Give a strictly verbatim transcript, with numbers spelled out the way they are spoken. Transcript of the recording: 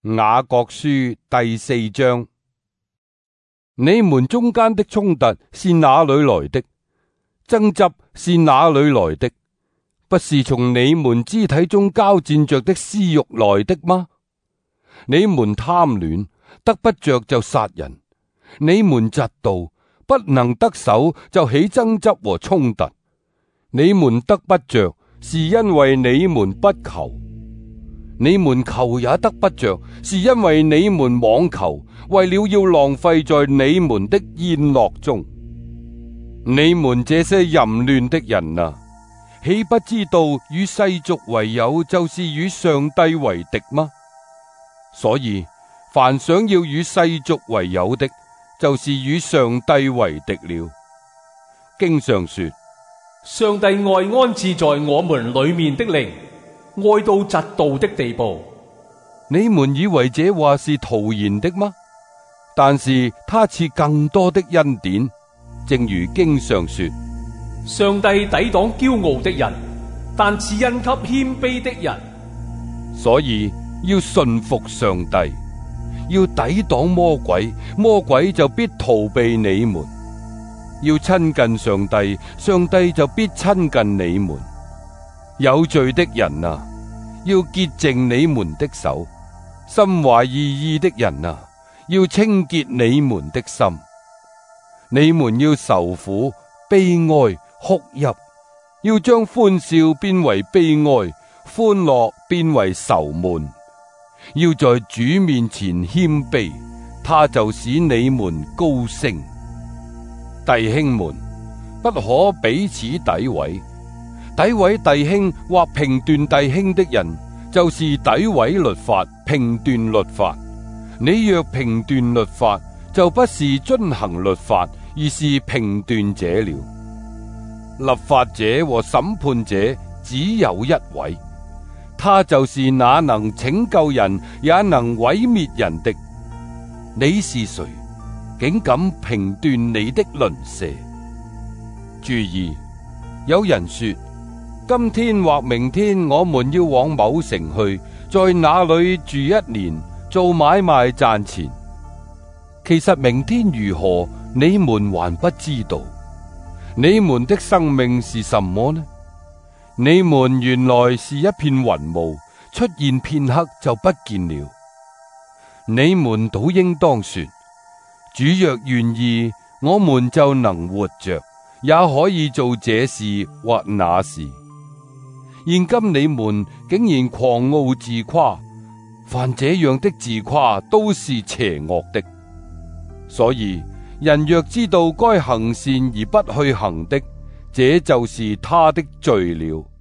雅各書第四章。你們中間的衝突是哪裏來的？爭執是哪裏來的？不是從你們肢體中交戰着的私欲來的嗎？你們貪戀，得不着就殺人；你們嫉妒，不能得手就起爭執和衝突。你們得不着，是因為你們不求；你們求也得不着，是因為你們妄求，為了要浪費在你們的宴樂中。你們這些淫亂的人啊，豈不知道與世俗為友，就是與上帝為敵嗎？所以，凡想要與世俗為友的，就是與上帝為敵了。經上說： 上帝愛安置在我們裏面的靈，愛到嫉妒的地步。 你們以為這話是徒然的嗎？但是他賜更多的恩典，正如經上說： 上帝抵擋驕傲的人，但賜恩給謙卑的人。 所以要順服上帝，要抵擋魔鬼，魔鬼就必逃避你們；要親近上帝，上帝就必親近你們。有罪的人啊，要潔淨你們的手；心懷二意的人啊，要清潔你們的心。你們要愁苦、悲哀、哭泣，要將歡笑變為悲哀，歡樂變為愁悶。要在主面前謙卑，他就使你們高升。弟兄們，不可彼此詆毀。詆毀弟兄或評斷弟兄的人，就是詆毀律法、評斷律法。你若評斷律法，就不是遵行律法，而是評斷者了。立法者和審判者只有一位，他就是那能拯救人也能毀滅人的。你是誰，竟敢評斷你的鄰舍？注意，有人說，今天或明天我們要往某城去，在那裏住一年，做買賣賺錢。其實明天如何，你們還不知道。你們的生命是什麼呢？你們原來是一片雲霧，出現片刻就不見了。你們倒應當說，主若願意，我們就能活着，也可以做這事或那事。現今你們竟然狂傲自誇，凡這樣的自誇都是邪惡的。所以人若知道該行善而不去行的，這就是他的罪了。